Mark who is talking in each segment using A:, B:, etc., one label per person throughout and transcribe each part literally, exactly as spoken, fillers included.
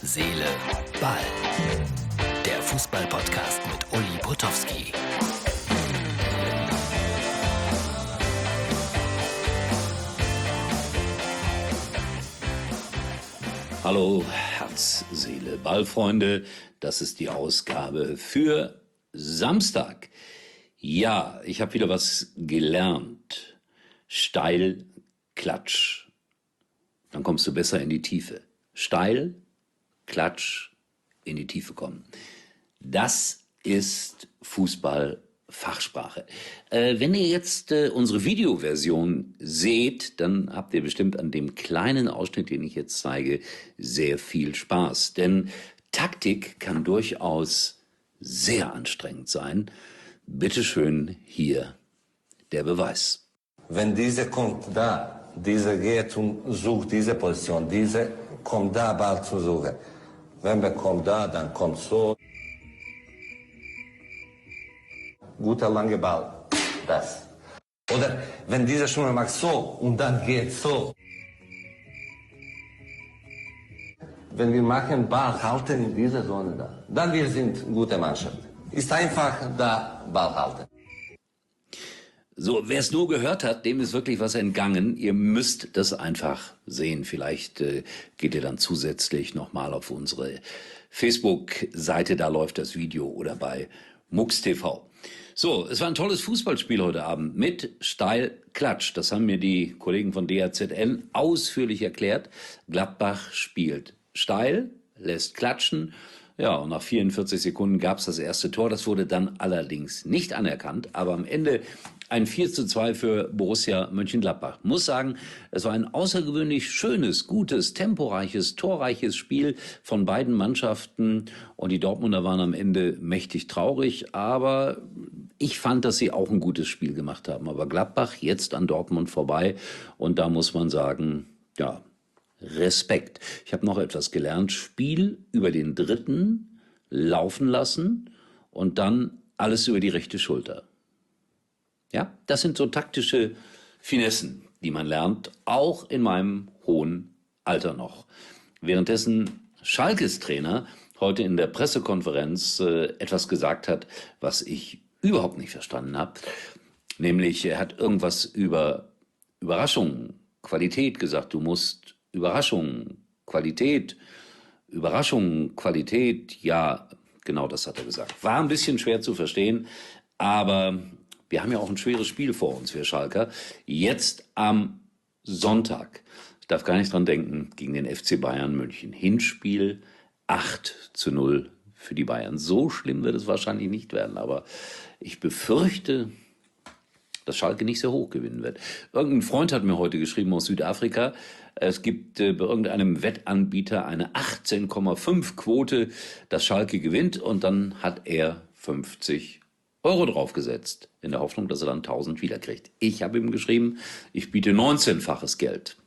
A: Seele, Ball. Der Fußball-Podcast mit Uli Potowski.
B: Hallo Herz, Seele, Ballfreunde. Das ist die Ausgabe für Samstag. Ja, ich habe wieder was gelernt. Steil, Klatsch. Dann kommst du besser in die Tiefe. Steil, Klatsch, in die Tiefe kommen. Das ist Fußball-Fachsprache. Äh, wenn ihr jetzt äh, unsere Videoversion seht, dann habt ihr bestimmt an dem kleinen Ausschnitt, den ich jetzt zeige, sehr viel Spaß. Denn Taktik kann durchaus sehr anstrengend sein. Bitte schön hier der Beweis.
C: Wenn diese kommt da, diese geht und sucht diese Position, diese kommt da, Ball zu suchen. Wenn wir kommen da, dann kommt so. Guter langer Ball, das. Oder wenn dieser Schummel macht so und dann geht so. Wenn wir machen Ball halten in dieser Zone da, dann wir sind gute Mannschaft. Ist einfach da Ball halten.
B: So, wer es nur gehört hat, dem ist wirklich was entgangen. Ihr müsst das einfach sehen. Vielleicht äh, geht ihr dann zusätzlich nochmal auf unsere Facebook-Seite, da läuft das Video, oder bei MUX T V. So, es war ein tolles Fußballspiel heute Abend mit Steil, Klatsch. Das haben mir die Kollegen von D A Z N ausführlich erklärt. Gladbach spielt steil, lässt klatschen. Ja, und nach vierundvierzig Sekunden gab es das erste Tor. Das wurde dann allerdings nicht anerkannt. Aber am Ende ein vier zu zwei für Borussia Mönchengladbach. Muss sagen, es war ein außergewöhnlich schönes, gutes, temporeiches, torreiches Spiel von beiden Mannschaften. Und die Dortmunder waren am Ende mächtig traurig. Aber ich fand, dass sie auch ein gutes Spiel gemacht haben. Aber Gladbach jetzt an Dortmund vorbei. Und da muss man sagen, ja, Respekt. Ich habe noch etwas gelernt. Spiel über den Dritten laufen lassen und dann alles über die rechte Schulter. Ja, das sind so taktische Finessen, die man lernt, auch in meinem hohen Alter noch. Währenddessen Schalkes Trainer heute in der Pressekonferenz äh, etwas gesagt hat, was ich überhaupt nicht verstanden habe. Nämlich, er hat irgendwas über Überraschung, Qualität gesagt. Du musst Überraschung, Qualität, Überraschung, Qualität, ja, genau das hat er gesagt. War ein bisschen schwer zu verstehen, aber wir haben ja auch ein schweres Spiel vor uns, wir Schalker. Jetzt am Sonntag, ich darf gar nicht dran denken, gegen den F C Bayern München. Hinspiel acht zu null für die Bayern. So schlimm wird es wahrscheinlich nicht werden, aber ich befürchte, dass Schalke nicht sehr hoch gewinnen wird. Irgendein Freund hat mir heute geschrieben aus Südafrika, es gibt äh, bei irgendeinem Wettanbieter eine achtzehn Komma fünf Quote, dass Schalke gewinnt, und dann hat er fünfzig Euro draufgesetzt, in der Hoffnung, dass er dann tausend wiederkriegt. Ich habe ihm geschrieben, ich biete neunzehnfaches Geld.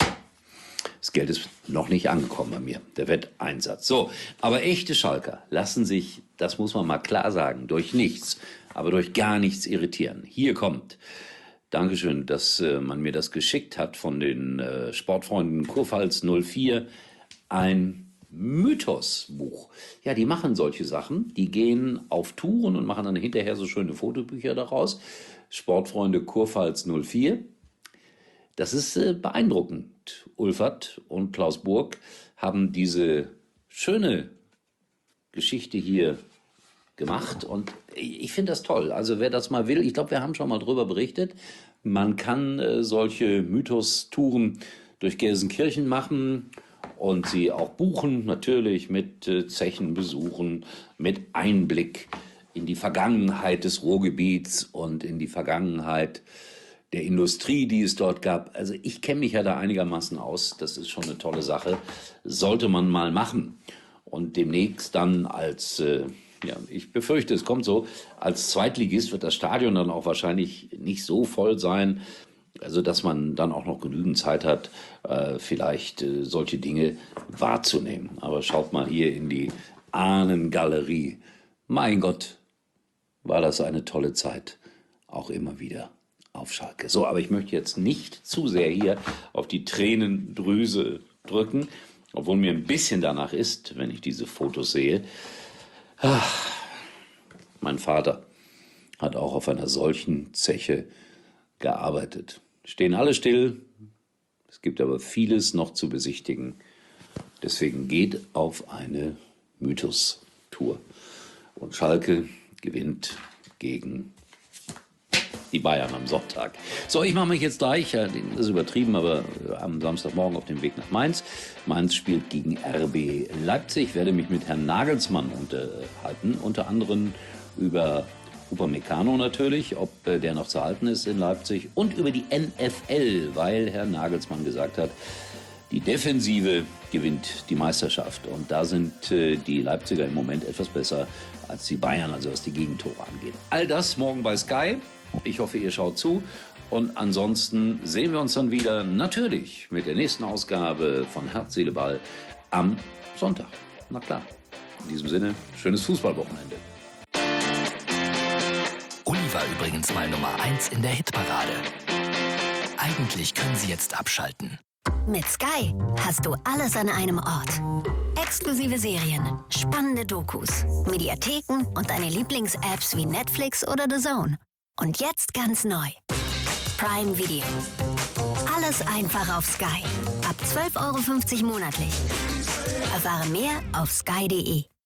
B: Das Geld ist noch nicht angekommen bei mir, der Wetteinsatz. So, aber echte Schalker lassen sich, das muss man mal klar sagen, durch nichts, aber durch gar nichts irritieren. Hier kommt, Dankeschön, dass äh, man mir das geschickt hat von den äh, Sportfreunden Kurpfalz null vier, ein Mythos-Buch. Ja, die machen solche Sachen, die gehen auf Touren und machen dann hinterher so schöne Fotobücher daraus. Sportfreunde Kurpfalz null vier. Das ist äh, beeindruckend. Ulfert und Klaus Burg haben diese schöne Geschichte hier gemacht und ich finde das toll. Also wer das mal will, ich glaube, wir haben schon mal drüber berichtet, man kann äh, solche Mythos-Touren durch Gelsenkirchen machen und sie auch buchen, natürlich mit äh, Zechenbesuchen, mit Einblick in die Vergangenheit des Ruhrgebiets und in die Vergangenheit der Industrie, die es dort gab. Also ich kenne mich ja da einigermaßen aus, das ist schon eine tolle Sache, sollte man mal machen. Und demnächst dann als, äh, ja, ich befürchte, es kommt so, als Zweitligist wird das Stadion dann auch wahrscheinlich nicht so voll sein, also dass man dann auch noch genügend Zeit hat, äh, vielleicht äh, solche Dinge wahrzunehmen. Aber schaut mal hier in die Ahnengalerie. Mein Gott, war das eine tolle Zeit, auch immer wieder auf Schalke. So, aber ich möchte jetzt nicht zu sehr hier auf die Tränendrüse drücken. Obwohl mir ein bisschen danach ist, wenn ich diese Fotos sehe. Ach, mein Vater hat auch auf einer solchen Zeche gearbeitet. Stehen alle still, es gibt aber vieles noch zu besichtigen. Deswegen geht auf eine Mythos-Tour. Und Schalke gewinnt gegen die Bayern am Sonntag. So, ich mache mich jetzt gleich, das ist übertrieben, aber am Samstagmorgen auf dem Weg nach Mainz. Mainz spielt gegen R B Leipzig. Ich werde mich mit Herrn Nagelsmann unterhalten, unter anderem über Upamecano natürlich, ob der noch zu halten ist in Leipzig, und über die N F L, weil Herr Nagelsmann gesagt hat, die Defensive gewinnt die Meisterschaft. Und da sind äh, die Leipziger im Moment etwas besser als die Bayern, also was die Gegentore angeht. All das morgen bei Sky. Ich hoffe, ihr schaut zu. Und ansonsten sehen wir uns dann wieder natürlich mit der nächsten Ausgabe von Herz, Seele, Ball am Sonntag. Na klar. In diesem Sinne, schönes Fußballwochenende.
A: Uli war übrigens mal Nummer eins in der Hitparade. Eigentlich können Sie jetzt abschalten.
D: Mit Sky hast du alles an einem Ort. Exklusive Serien, spannende Dokus, Mediatheken und deine Lieblings-Apps wie Netflix oder The Zone. Und jetzt ganz neu: Prime Video. Alles einfach auf Sky. Ab zwölf Euro fünfzig monatlich. Erfahre mehr auf sky punkt de.